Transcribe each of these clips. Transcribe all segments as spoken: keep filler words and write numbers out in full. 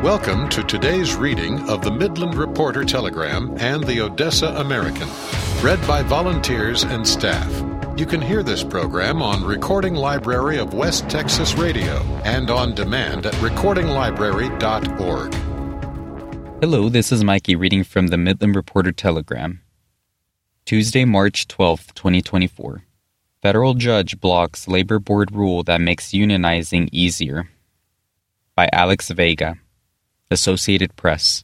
Welcome to today's reading of the Midland Reporter Telegram and the Odessa American, read by volunteers and staff. You can hear this program on Recording Library of West Texas Radio and on demand at recording library dot org. Hello, this is Mikey reading from the Midland Reporter Telegram. Tuesday, March twelfth, twenty twenty-four. Federal judge blocks labor board rule that makes unionizing easier. By Alex Vega, Associated Press.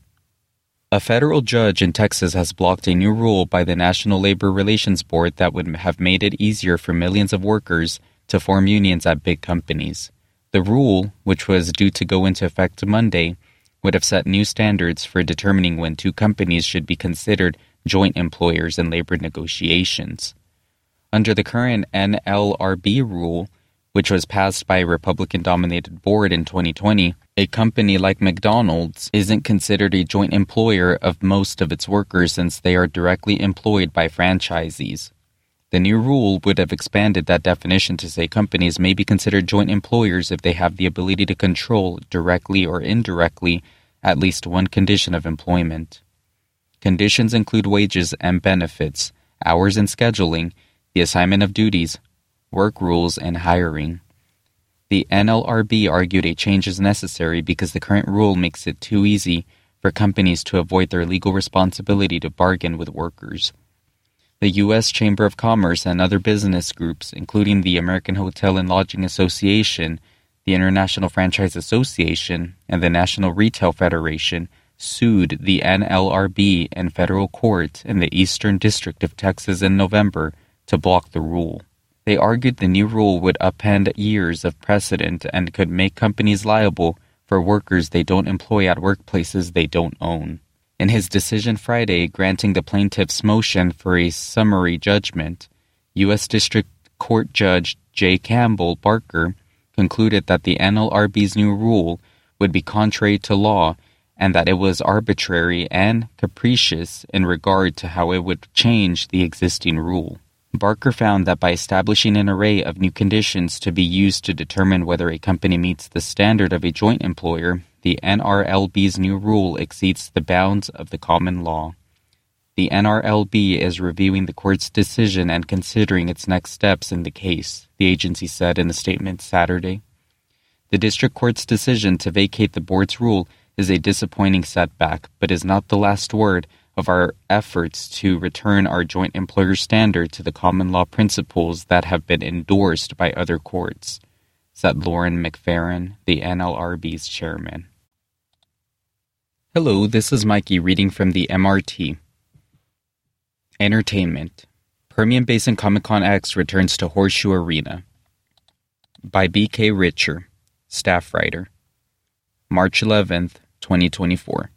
A federal judge in Texas has blocked a new rule by the National Labor Relations Board that would have made it easier for millions of workers to form unions at big companies. The rule, which was due to go into effect Monday, would have set new standards for determining when two companies should be considered joint employers in labor negotiations. Under the current N L R B rule, which was passed by a Republican-dominated board in twenty twenty, a company like McDonald's isn't considered a joint employer of most of its workers since they are directly employed by franchisees. The new rule would have expanded that definition to say companies may be considered joint employers if they have the ability to control, directly or indirectly, at least one condition of employment. Conditions include wages and benefits, hours and scheduling, the assignment of duties, work rules, and hiring. The N L R B argued a change is necessary because the current rule makes it too easy for companies to avoid their legal responsibility to bargain with workers. The U S Chamber of Commerce and other business groups, including the American Hotel and Lodging Association, the International Franchise Association, and the National Retail Federation, sued the N L R B in federal court in the Eastern District of Texas in November to block the rule. They argued the new rule would upend years of precedent and could make companies liable for workers they don't employ at workplaces they don't own. In his decision Friday granting the plaintiff's motion for a summary judgment, U S District Court Judge J. Campbell Barker concluded that the N L R B's new rule would be contrary to law and that it was arbitrary and capricious in regard to how it would change the existing rule. Barker found that by establishing an array of new conditions to be used to determine whether a company meets the standard of a joint employer, the N R L B's new rule exceeds the bounds of the common law. The N R L B is reviewing the court's decision and considering its next steps in the case, the agency said in a statement Saturday. The district court's decision to vacate the board's rule is a disappointing setback, but is not the last word of our efforts to return our joint employer standard to the common law principles that have been endorsed by other courts, said Lauren McFerrin, the N L R B's chairman. Hello, this is Mikey reading from the M R T. Entertainment. Permian Basin Comic-Con X returns to Horseshoe Arena. By B K Richer, staff writer. March eleventh, twenty twenty-four.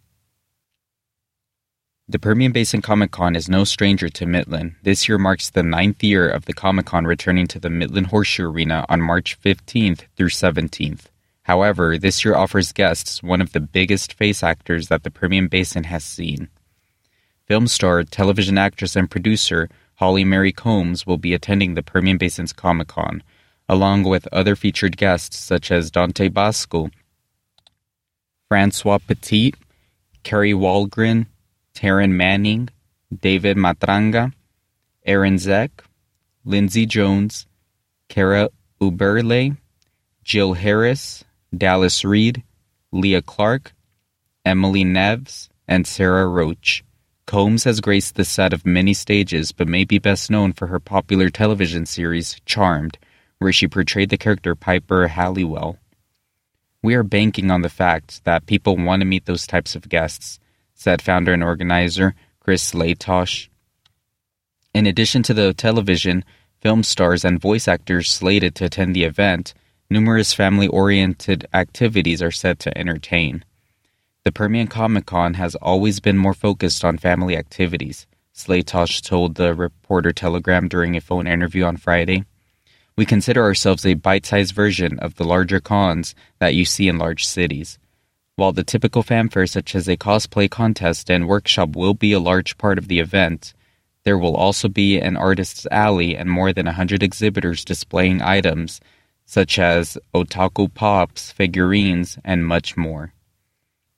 The Permian Basin Comic-Con is no stranger to Midland. This year marks the ninth year of the Comic-Con returning to the Midland Horseshoe Arena on March fifteenth through seventeenth. However, this year offers guests one of the biggest face actors that the Permian Basin has seen. Film star, television actress, and producer Holly Mary Combs will be attending the Permian Basin's Comic-Con, along with other featured guests such as Dante Basco, Francois Petit, Kerry Walgren, Taryn Manning, David Matranga, Aaron Zeck, Lindsey Jones, Kara Uberle, Jill Harris, Dallas Reed, Leah Clark, Emily Neves, and Sarah Roach. Combs has graced the set of many stages, but may be best known for her popular television series, Charmed, where she portrayed the character Piper Halliwell. We are banking on the fact that people want to meet those types of guests, said founder and organizer Chris Laytosh. In addition to the television, film stars, and voice actors slated to attend the event, numerous family-oriented activities are set to entertain. The Permian Comic-Con has always been more focused on family activities, Slaytosh told the Reporter Telegram during a phone interview on Friday. We consider ourselves a bite-sized version of the larger cons that you see in large cities. While the typical fanfare such as a cosplay contest and workshop will be a large part of the event, there will also be an artist's alley and more than one hundred exhibitors displaying items such as otaku pops, figurines, and much more.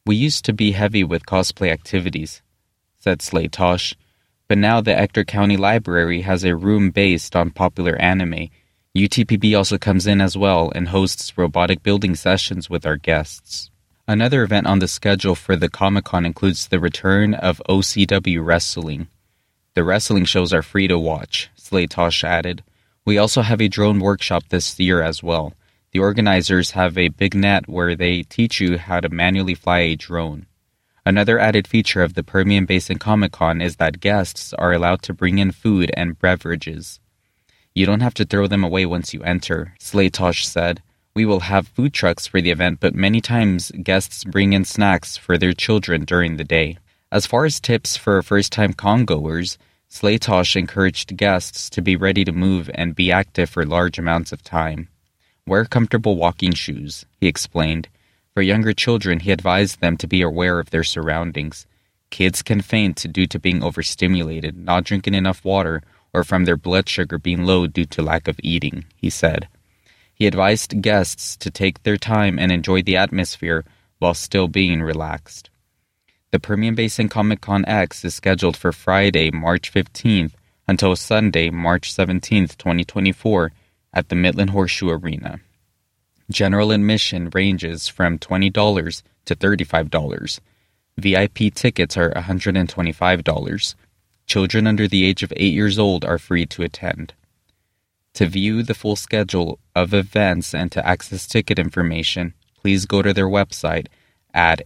"We used to be heavy with cosplay activities," said Slade Tosh, "but now the Ector County Library has a room based on popular anime. U T P B also comes in as well and hosts robotic building sessions with our guests." Another event on the schedule for the Comic-Con includes the return of O C W Wrestling. "The wrestling shows are free to watch," Slade Tosh added. "We also have a drone workshop this year as well. The organizers have a big net where they teach you how to manually fly a drone." Another added feature of the Permian Basin Comic-Con is that guests are allowed to bring in food and beverages. "You don't have to throw them away once you enter," Slade Tosh said. "We will have food trucks for the event, but many times guests bring in snacks for their children during the day." As far as tips for first-time con-goers, Slade Tosh encouraged guests to be ready to move and be active for large amounts of time. "Wear comfortable walking shoes," he explained. For younger children, he advised them to be aware of their surroundings. Kids can faint due to being overstimulated, not drinking enough water, or from their blood sugar being low due to lack of eating, he said. He advised guests to take their time and enjoy the atmosphere while still being relaxed. The Permian Basin Comic-Con X is scheduled for Friday, March fifteenth until Sunday, March seventeenth, twenty twenty-four at the Midland Horseshoe Arena. General admission ranges from twenty dollars to thirty-five dollars. V I P tickets are one hundred twenty-five dollars. Children under the age of eight years old are free to attend. To view the full schedule of events and to access ticket information, please go to their website at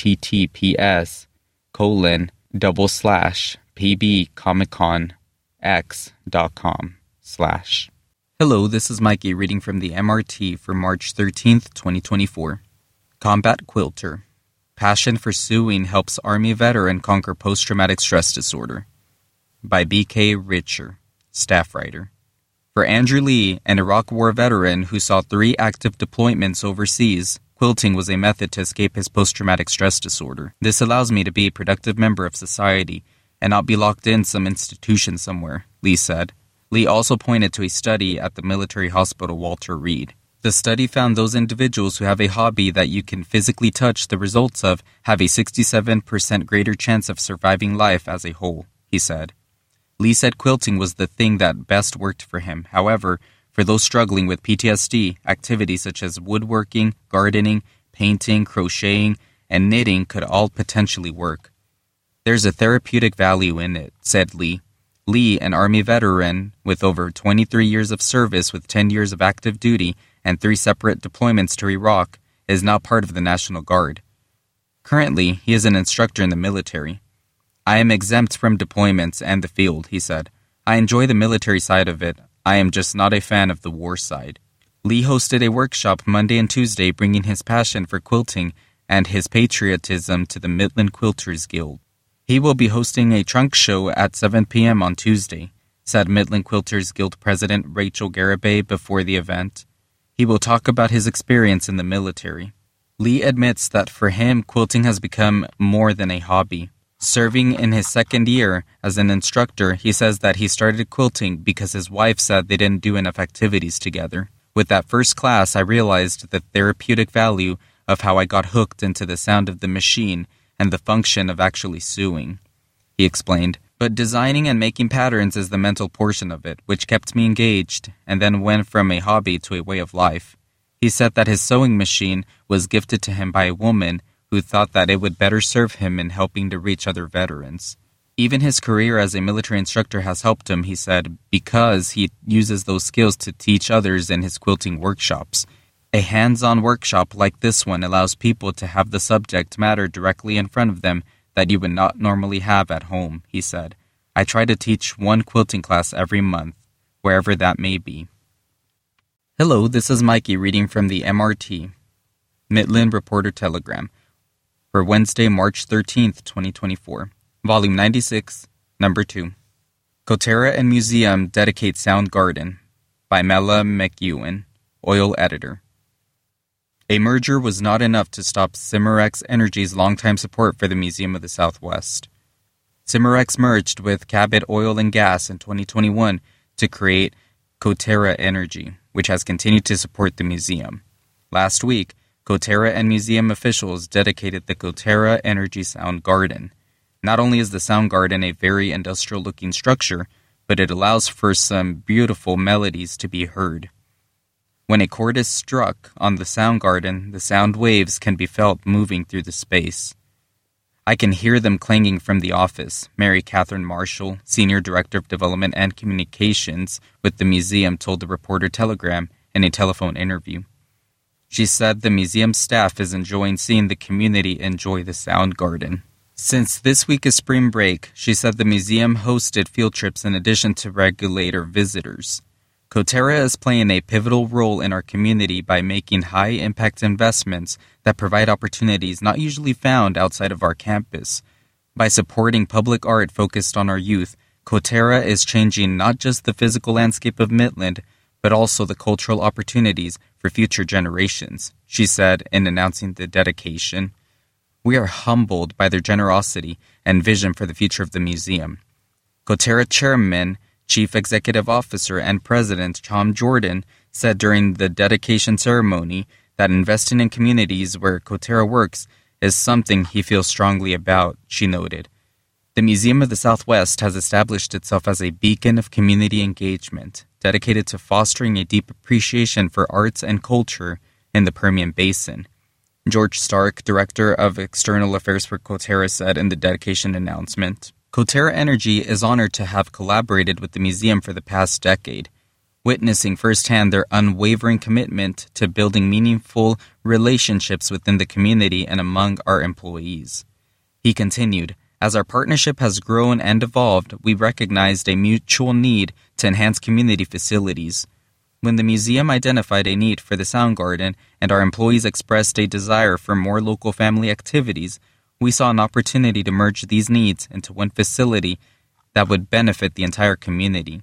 https colon double slash pbcomicconx dot com slash. Hello, this is Mikey reading from the M R T for March thirteenth, twenty twenty-four. Combat Quilter. Passion for Sewing Helps Army Veteran Conquer Post-Traumatic Stress Disorder. By B K Richer, staff writer. For Andrew Lee, an Iraq War veteran who saw three active deployments overseas, quilting was a method to escape his post-traumatic stress disorder. "This allows me to be a productive member of society and not be locked in some institution somewhere," Lee said. Lee also pointed to a study at the military hospital Walter Reed. The study found those individuals who have a hobby that you can physically touch the results of have a sixty-seven percent greater chance of surviving life as a whole, he said. Lee said quilting was the thing that best worked for him. However, for those struggling with P T S D, activities such as woodworking, gardening, painting, crocheting, and knitting could all potentially work. "There's a therapeutic value in it," said Lee. Lee, an Army veteran with over twenty-three years of service with ten years of active duty and three separate deployments to Iraq, is now part of the National Guard. Currently, he is an instructor in the military. "I am exempt from deployments and the field," he said. "I enjoy the military side of it. I am just not a fan of the war side." Lee hosted a workshop Monday and Tuesday bringing his passion for quilting and his patriotism to the Midland Quilters Guild. He will be hosting a trunk show at seven p.m. on Tuesday, said Midland Quilters Guild President Rachel Garibay before the event. He will talk about his experience in the military. Lee admits that for him, quilting has become more than a hobby. Serving in his second year as an instructor, he says that he started quilting because his wife said they didn't do enough activities together. "With that first class, I realized the therapeutic value of how I got hooked into the sound of the machine and the function of actually sewing," he explained. "But designing and making patterns is the mental portion of it, which kept me engaged and then went from a hobby to a way of life." He said that his sewing machine was gifted to him by a woman who thought that it would better serve him in helping to reach other veterans. Even his career as a military instructor has helped him, he said, because he uses those skills to teach others in his quilting workshops. A hands-on workshop like this one allows people to have the subject matter directly in front of them that you would not normally have at home, he said. "I try to teach one quilting class every month, wherever that may be." Hello, this is Mikey reading from the M R T, Midland Reporter Telegram, for Wednesday, March thirteenth, twenty twenty-four, Volume ninety-six, Number two. Coterra and Museum Dedicate Sound Garden, by Mela McEwen, Oil Editor. A merger was not enough to stop Cimarex Energy's longtime support for the Museum of the Southwest. Cimarex merged with Cabot Oil and Gas in twenty twenty-one to create Coterra Energy, which has continued to support the museum. Last week, Coterra and museum officials dedicated the Coterra Energy Sound Garden. Not only is the Sound Garden a very industrial-looking structure, but it allows for some beautiful melodies to be heard. When a chord is struck on the Sound Garden, the sound waves can be felt moving through the space. I can hear them clanging from the office, Mary Catherine Marshall, Senior Director of Development and Communications with the museum, told the Reporter Telegram in a telephone interview. She said the museum staff is enjoying seeing the community enjoy the Sound Garden. Since this week is spring break, she said the museum hosted field trips in addition to regular visitors. Coterra is playing a pivotal role in our community by making high-impact investments that provide opportunities not usually found outside of our campus. By supporting public art focused on our youth, Coterra is changing not just the physical landscape of Midland, but also the cultural opportunities for future generations, she said in announcing the dedication. We are humbled by their generosity and vision for the future of the museum. Coterra Chairman, Chief Executive Officer and President Tom Jordan said during the dedication ceremony that investing in communities where Coterra works is something he feels strongly about, she noted. The Museum of the Southwest has established itself as a beacon of community engagement, dedicated to fostering a deep appreciation for arts and culture in the Permian Basin. George Stark, Director of External Affairs for Coterra, said in the dedication announcement, Coterra Energy is honored to have collaborated with the museum for the past decade, witnessing firsthand their unwavering commitment to building meaningful relationships within the community and among our employees. He continued, as our partnership has grown and evolved, we recognized a mutual need to enhance community facilities. When the museum identified a need for the Sound Garden and our employees expressed a desire for more local family activities, we saw an opportunity to merge these needs into one facility that would benefit the entire community.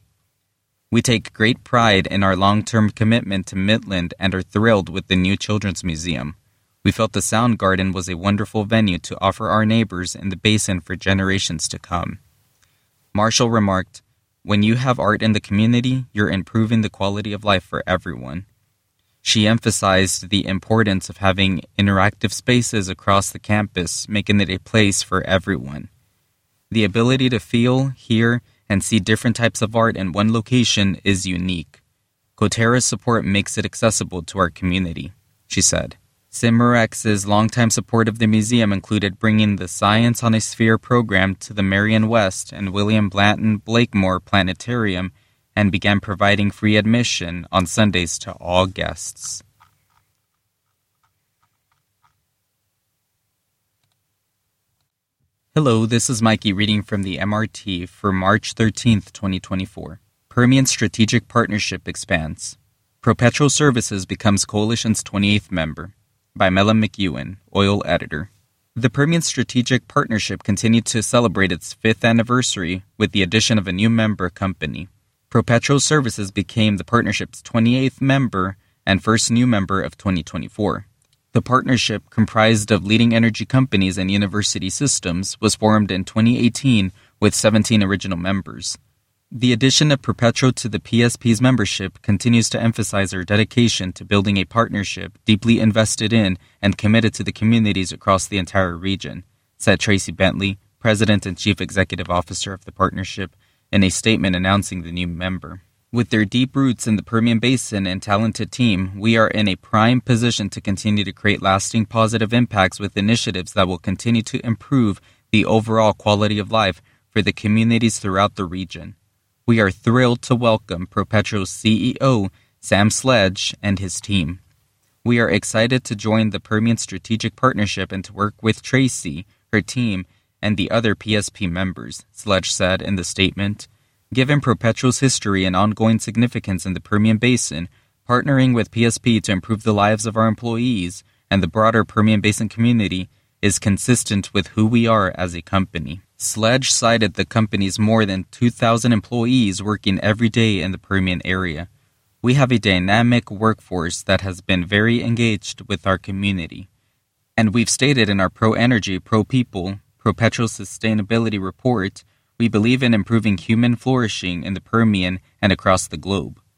We take great pride in our long-term commitment to Midland and are thrilled with the new Children's Museum. We felt the Sound Garden was a wonderful venue to offer our neighbors in the basin for generations to come. Marshall remarked, when you have art in the community, you're improving the quality of life for everyone. She emphasized the importance of having interactive spaces across the campus, making it a place for everyone. The ability to feel, hear, and see different types of art in one location is unique. Coterra's support makes it accessible to our community, she said. Cimerex's longtime support of the museum included bringing the Science on a Sphere program to the Marion West and William Blanton Blakemore Planetarium and began providing free admission on Sundays to all guests. Hello, this is Mikey reading from the M R T for March thirteenth, twenty twenty-four. Permian Strategic Partnership expands. ProPetro Services becomes Coalition's twenty-eighth member. By Mela McEwen, Oil Editor. The Permian Strategic Partnership continued to celebrate its fifth anniversary with the addition of a new member company. ProPetro Services became the partnership's twenty-eighth member and first new member of twenty twenty-four. The partnership, comprised of leading energy companies and university systems, was formed in twenty eighteen with seventeen original members. The addition of ProPetro to the P S P's membership continues to emphasize our dedication to building a partnership deeply invested in and committed to the communities across the entire region, said Tracy Bentley, President and Chief Executive Officer of the partnership, in a statement announcing the new member. With their deep roots in the Permian Basin and talented team, we are in a prime position to continue to create lasting positive impacts with initiatives that will continue to improve the overall quality of life for the communities throughout the region. We are thrilled to welcome ProPetro's C E O, Sam Sledge, and his team. We are excited to join the Permian Strategic Partnership and to work with Tracy, her team, and the other P S P members, Sledge said in the statement. Given ProPetro's history and ongoing significance in the Permian Basin, partnering with P S P to improve the lives of our employees and the broader Permian Basin community is consistent with who we are as a company. Sledge cited the company's more than two thousand employees working every day in the Permian area. We have a dynamic workforce that has been very engaged with our community. And we've stated in our Pro-Energy, Pro-People, ProPetro Sustainability Report, we believe in improving human flourishing in the Permian and across the globe.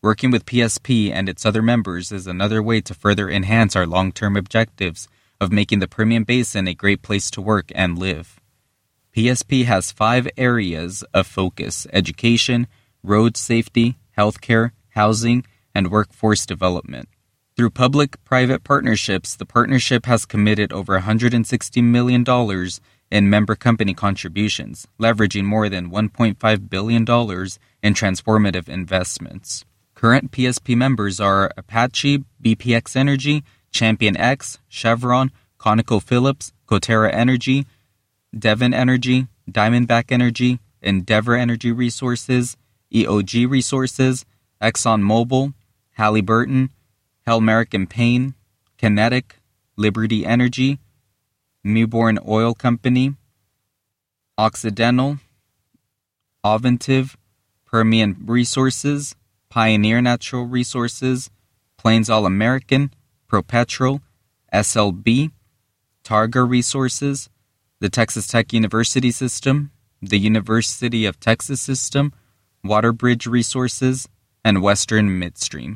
Working with P S P and its other members is another way to further enhance our long-term objectives of making the Permian Basin a great place to work and live. P S P has five areas of focus: education, road safety, healthcare, housing, and workforce development. Through public-private partnerships, the partnership has committed over one hundred sixty million dollars in member company contributions, leveraging more than one point five billion dollars in transformative investments. Current P S P members are Apache, B P X Energy, Champion X, Chevron, ConocoPhillips, Coterra Energy, Devon Energy, Diamondback Energy, Endeavor Energy Resources, E O G Resources, ExxonMobil, Halliburton, Helmerich and Payne, Kinetic, Liberty Energy, Mewbourne Oil Company, Occidental, Ovintiv, Permian Resources, Pioneer Natural Resources, Plains All American, ProPetro, S L B, Targa Resources, the Texas Tech University System, the University of Texas System, Waterbridge Resources, and Western Midstream.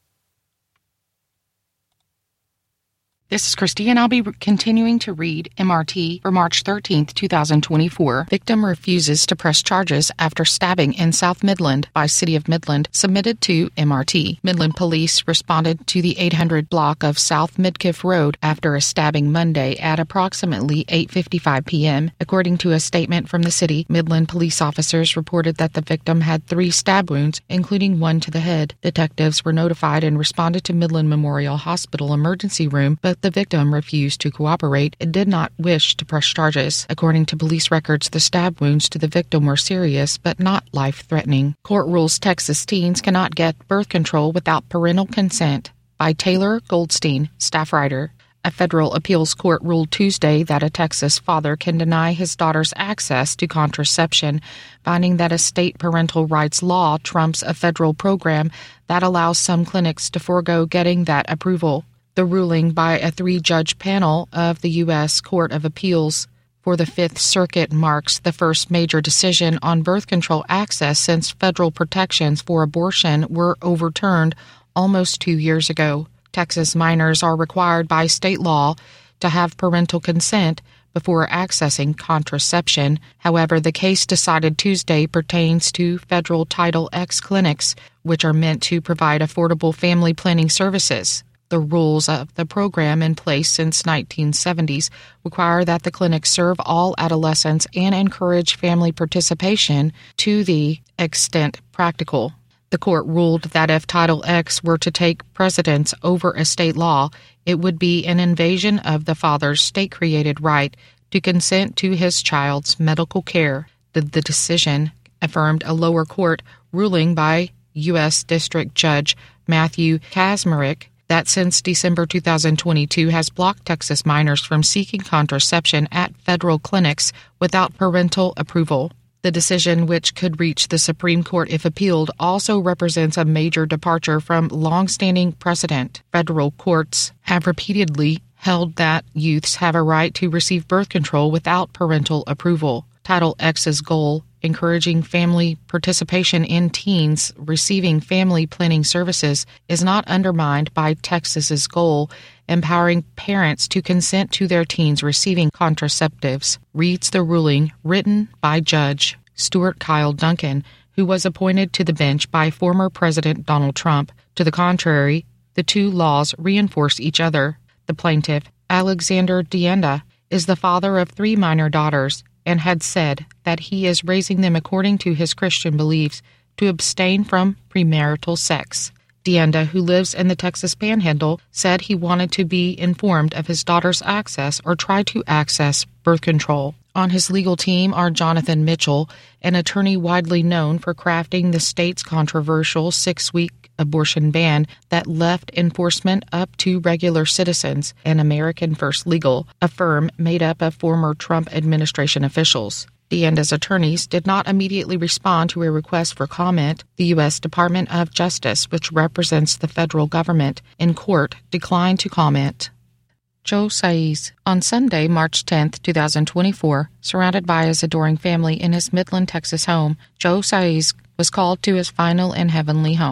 This is Christy, and I'll be continuing to read M R T for March thirteenth, twenty twenty-four. Victim refuses to press charges after stabbing in South Midland by City of Midland, submitted to M R T. Midland police responded to the eight hundred block of South Midkiff Road after a stabbing Monday at approximately eight fifty-five p.m. According to a statement from the city, Midland police officers reported that the victim had three stab wounds, including one to the head. Detectives were notified and responded to Midland Memorial Hospital emergency room, but the victim refused to cooperate and did not wish to press charges. According to police records, the stab wounds to the victim were serious but not life-threatening. Court rules Texas teens cannot get birth control without parental consent, by Taylor Goldstein, staff writer. A federal appeals court ruled Tuesday that a Texas father can deny his daughter's access to contraception, finding that a state parental rights law trumps a federal program that allows some clinics to forego getting that approval. The ruling by a three-judge panel of the U S Court of Appeals for the Fifth Circuit marks the first major decision on birth control access since federal protections for abortion were overturned almost two years ago. Texas minors are required by state law to have parental consent before accessing contraception. However, the case decided Tuesday pertains to federal Title X clinics, which are meant to provide affordable family planning services. The rules of the program, in place since nineteen seventies, require that the clinics serve all adolescents and encourage family participation to the extent practical. The court ruled that if Title X were to take precedence over a state law, it would be an invasion of the father's state-created right to consent to his child's medical care. The, the decision affirmed a lower court ruling by U S District Judge Matthew Kaczmarek that since December two thousand twenty-two has blocked Texas minors from seeking contraception at federal clinics without parental approval. The decision, which could reach the Supreme Court if appealed, also represents a major departure from long-standing precedent. Federal courts have repeatedly held that youths have a right to receive birth control without parental approval. Title X's goal, encouraging family participation in teens receiving family planning services, is not undermined by Texas's goal, empowering parents to consent to their teens receiving contraceptives, reads the ruling written by Judge Stuart Kyle Duncan, who was appointed to the bench by former President Donald Trump. To the contrary, the two laws reinforce each other. The plaintiff, Alexander Dienda, is the father of three minor daughters and had said that he is raising them according to his Christian beliefs to abstain from premarital sex. Dienda, who lives in the Texas Panhandle, said he wanted to be informed of his daughter's access or try to access birth control. On his legal team are Jonathan Mitchell, an attorney widely known for crafting the state's controversial six-week abortion ban that left enforcement up to regular citizens, and American First Legal, a firm made up of former Trump administration officials. Dienda's attorneys did not immediately respond to a request for comment. The U S Department of Justice, which represents the federal government in court, declined to comment. Joe Saiz. On Sunday, March tenth, twenty twenty-four, surrounded by his adoring family in his Midland, Texas home, Joe Saiz was called to his final and heavenly home.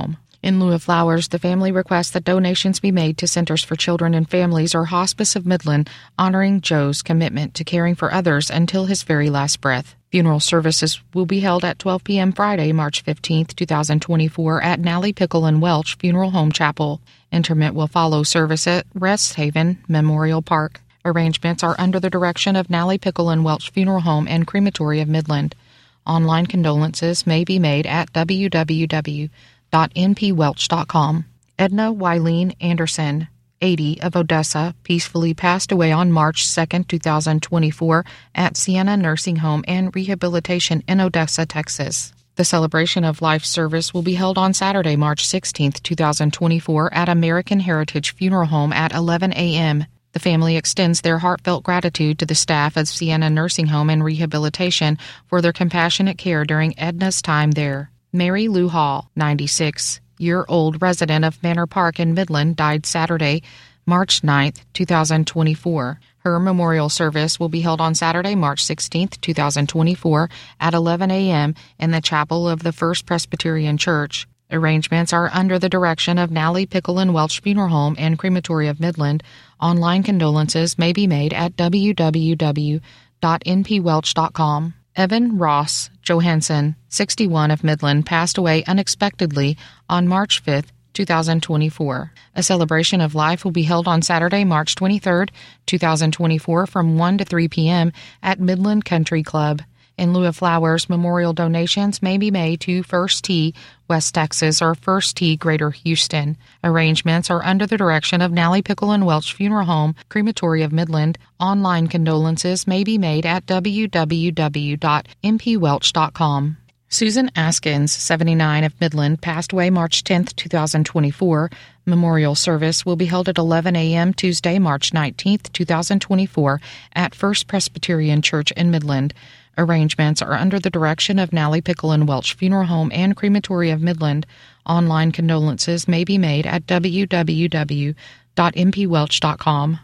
In lieu of flowers, the family requests that donations be made to Centers for Children and Families or Hospice of Midland, honoring Joe's commitment to caring for others until his very last breath. Funeral services will be held at twelve p.m. Friday, March fifteenth, twenty twenty-four at Nally Pickle and Welch Funeral Home Chapel. Interment will follow service at Rest Haven Memorial Park. Arrangements are under the direction of Nally Pickle and Welch Funeral Home and Crematory of Midland. Online condolences may be made at w w w dot n p welch dot com. Edna Wileen Anderson, eighty, of Odessa, peacefully passed away on March second, twenty twenty-four at Sienna Nursing Home and Rehabilitation in Odessa, Texas. The celebration of life service will be held on Saturday, March sixteenth, twenty twenty-four at American Heritage Funeral Home at eleven a.m. The family extends their heartfelt gratitude to the staff of Sienna Nursing Home and Rehabilitation for their compassionate care during Edna's time there. Mary Lou Hall, ninety-six-year-old resident of Manor Park in Midland, died Saturday, March ninth, twenty twenty-four. Her memorial service will be held on Saturday, March sixteenth, twenty twenty-four at eleven a.m. in the chapel of the First Presbyterian Church. Arrangements are under the direction of Nally Pickle and Welch Funeral Home and Crematory of Midland. Online condolences may be made at w w w dot n p welch dot com. Evan Ross Johansson, sixty-one, of Midland, passed away unexpectedly on March fifth, twenty twenty-four. A celebration of life will be held on Saturday, March twenty-third, twenty twenty-four from one to three p.m. at Midland Country Club. In lieu of flowers, memorial donations may be made to First Tee, West Texas, or First Tee, Greater Houston. Arrangements are under the direction of Nally Pickle and Welch Funeral Home, Crematory of Midland. Online condolences may be made at w w w dot n p welch dot com. Susan Askins, seventy-nine, of Midland, passed away March tenth, twenty twenty-four. Memorial service will be held at eleven a.m. Tuesday, March nineteenth, twenty twenty-four at First Presbyterian Church in Midland. Arrangements are under the direction of Nally Pickle and Welch Funeral Home and Crematory of Midland. Online condolences may be made at w w w dot n p welch dot com.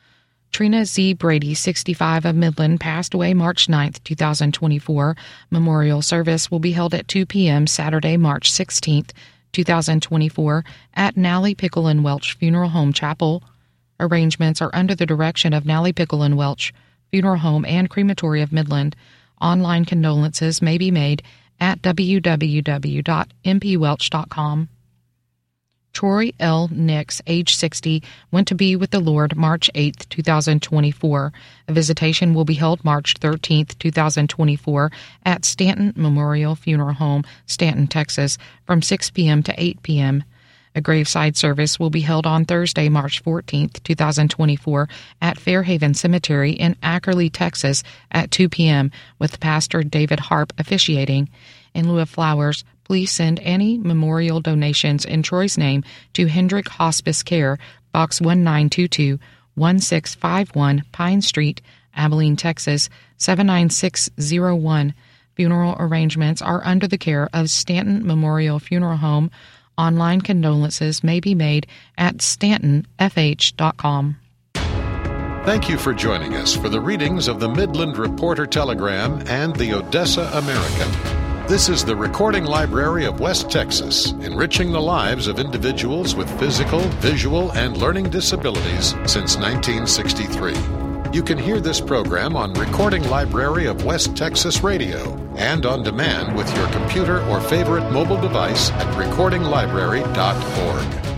Trina Z. Brady, sixty-five, of Midland, passed away March ninth, twenty twenty-four. Memorial service will be held at two p.m. Saturday, March sixteenth, twenty twenty-four at Nally Pickle and Welch Funeral Home Chapel. Arrangements are under the direction of Nally Pickle and Welch Funeral Home and Crematory of Midland. Online condolences may be made at w w w dot n p welch dot com. Troy L. Nix, age sixty, went to be with the Lord March eighth, twenty twenty-four. A visitation will be held March thirteenth, twenty twenty-four at Stanton Memorial Funeral Home, Stanton, Texas, from six p.m. to eight p.m. A graveside service will be held on Thursday, March fourteenth, twenty twenty-four at Fairhaven Cemetery in Ackerley, Texas at two p.m. with Pastor David Harp officiating. In lieu of flowers, please send any memorial donations in Troy's name to Hendrick Hospice Care, Box one nine two two, one six five one Pine Street, Abilene, Texas, seven nine six zero one. Funeral arrangements are under the care of Stanton Memorial Funeral Home. Online condolences may be made at stanton f h dot com. Thank you for joining us for the readings of the Midland Reporter Telegram and the Odessa American. This is the Recording Library of West Texas, enriching the lives of individuals with physical, visual, and learning disabilities since nineteen sixty-three. You can hear this program on Recording Library of West Texas Radio and on demand with your computer or favorite mobile device at recording library dot org.